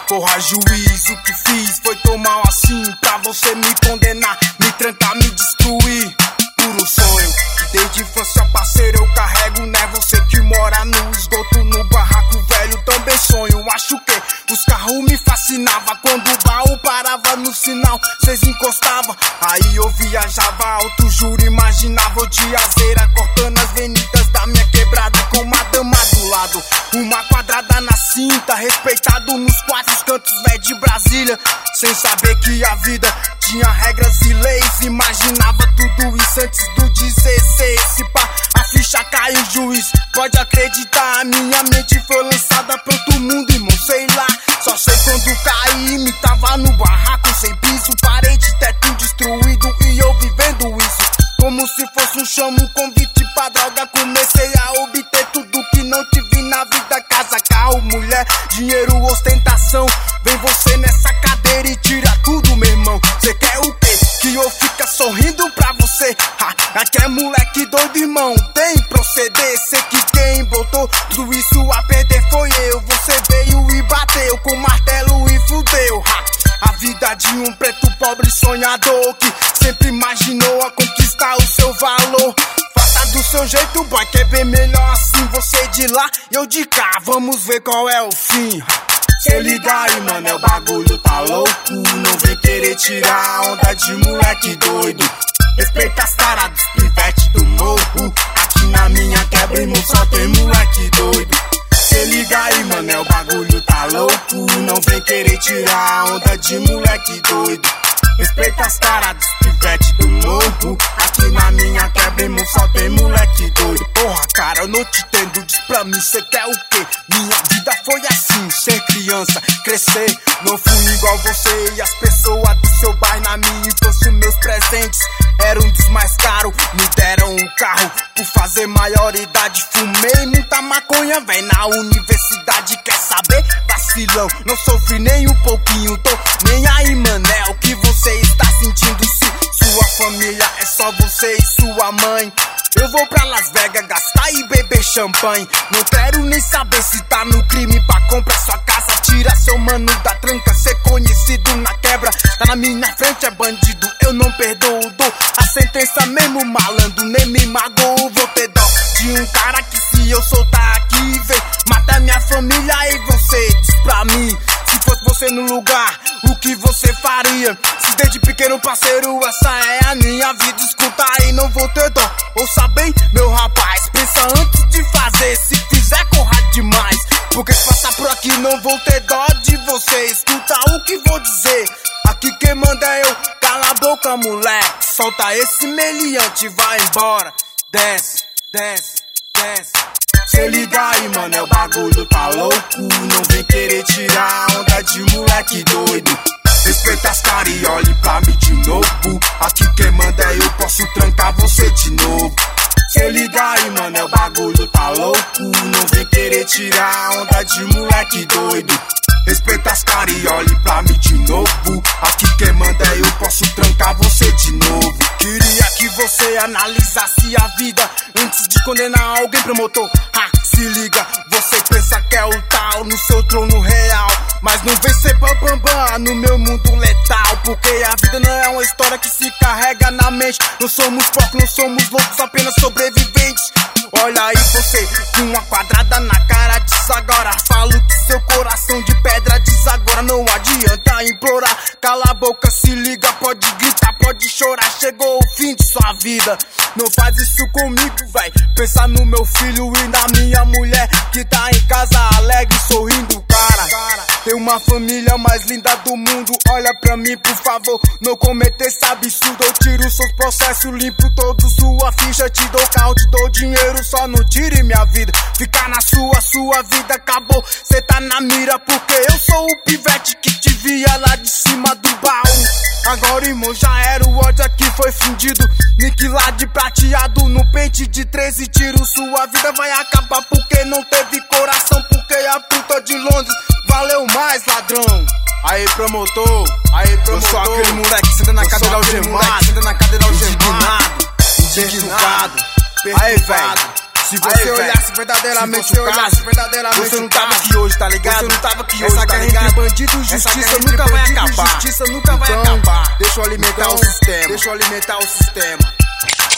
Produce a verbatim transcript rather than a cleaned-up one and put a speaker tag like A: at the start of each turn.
A: Porra, juiz, o que fiz foi tão mal assim pra você me condenar, me trancar, me destruir. Puro sonho, que desde infância, parceiro, eu carrego, né? Você que mora no esgoto, no barraco velho, também sonho. Acho que os carros me fascinavam, quando o baú parava no sinal, cês encostavam. Aí eu viajava alto, juro, imaginava o diazeira cortando as venidas da minha quebrada, com uma dama do lado, uma quadrada na cinta, respeitado nos quatro cantos, véi, de Brasília. Sem saber que a vida tinha regras e leis, imaginava tudo isso antes do dezesseis. Se pá, a ficha caiu, juiz, pode acreditar, a minha mente foi lançada pra outro mundo, irmão, sei lá. Só sei quando caí, me tava no barraco sem piso, parede, teto destruído e eu vivendo isso como se fosse um chamo, convite pra droga. Comecei a obter tudo que não tive na vida: casa, carro, mulher, dinheiro, ostentação. Vem você nessa cadeira e tira tudo, meu irmão. Cê quer o quê? Que eu fica sorrindo pra você? Ha, aqui é moleque doido, irmão, tem proceder. Sei que quem botou tudo isso a perder foi eu. Você veio e bateu com martelo e fudeu. Ha, a vida de um preto pobre sonhador que sempre imaginou a conquistar o seu valor. Faça do seu jeito, boy, que é bem melhor assim. Você de lá e eu de cá, vamos ver qual é o fim. Cê liga aí, mano, é o bagulho tá louco. Não vem querer tirar a onda de moleque doido. Respeita as caras dos pivete do morro. Aqui na minha quebra, irmão, só tem moleque doido. Cê liga aí, mano, é o bagulho tá louco. Não vem querer tirar a onda de moleque doido. Respeita as caras dos pivete do morro. Aqui na minha quebra, irmão, só tem moleque doido. Porra, cara, eu não te entendo, diz pra mim, cê quer o quê? Minha vida foi assim, ser criança, crescer. Não fui igual você e as pessoas do seu bairro. Na minha infância, meus presentes eram dos mais caros. Me deram um carro por fazer maioridade. Fumei muita maconha, véi, na universidade. Quer saber? Vacilão, não sofri nem um pouquinho. Tô nem aí, mané, o que você está sentindo? Se sua família é só você e sua mãe, eu vou pra Las Vegas gastar e beber champanhe. Não quero nem saber se tá no crime pra comprar sua casa. Tira seu mano da tranca, ser conhecido na quebra. Tá na minha frente, é bandido, eu não perdoo. Dou a sentença mesmo, malandro, nem me magoou. Vou ter dó de um cara que se eu soltar aqui, vem mata minha família. E você diz pra mim, se fosse você no lugar, o que você faria? Se desde pequeno, parceiro, essa é a minha vida. Escuta aí, não vou ter dó. Ouça bem, meu rapaz, pensa antes de fazer. Se fizer, corra demais, porque se passar por aqui não vou ter dó de você. Escuta o que vou dizer, aqui quem manda é eu. Cala a boca, moleque, solta esse meliante, vai embora. Desce, desce, desce. Cê liga aí, mano, é o bagulho tá louco. Não vem querer tirar a onda de moleque doido. Respeita as caras e olhe pra mim de novo. Aqui quem manda é eu, posso trancar você de novo. Cê liga aí, mano, é o bagulho tá louco. Não vem querer tirar a onda de moleque doido. Respeita as caras e olhe pra mim de novo. Aqui quem manda é eu, posso trancar você de novo. Queria que você analisasse a vida antes de condenar alguém, promotor. Ha, se liga, você pensa que é o tal no seu trono real, mas não vem ser bambambam no meu mundo letal. Porque a vida não é uma história que se carrega na mente. Não somos porcos, não somos loucos, apenas sobreviventes. Olha aí você, com uma quadrada na cara, diz agora. Falo que seu coração de pedra diz agora. Não adianta implorar, cala a boca, se liga. Pode gritar, pode chorar, chegou o fim de sua vida. Não faz isso comigo, véi. Pensa no meu filho e na minha mulher, que tá em casa alegre, sorrindo, cara. Tem uma família mais linda do mundo. Olha pra mim, por favor, não cometa esse absurdo. Eu tiro seus processos, limpo todo sua ficha. Te dou carro, te dou dinheiro, só não tire minha vida. Ficar na sua, sua vida acabou. Cê tá na mira porque eu sou o pivete que te via lá de cima do baú. Agora, irmão, já era, o ódio aqui foi fundido. Nick lá de prateado no pente de treze tiros. Sua vida vai acabar porque não teve coração. Porque a puta de Londres valeu mais, ladrão. Aí, promotor, aí, promotor. Eu sou aquele moleque que senta na cadeira algemado, senta na cadeira algemado, indignado, indignado, aí, velho. Se você olhasse verdadeiramente, se você olhasse verdadeiramente, você não tava aqui hoje, tá ligado? Você não tava aqui hoje, tá ligado? Essa guerra entre bandido e justiça nunca vai acabar. Justiça nunca vai acabar. Deixa eu alimentar o sistema. Deixa eu alimentar o sistema.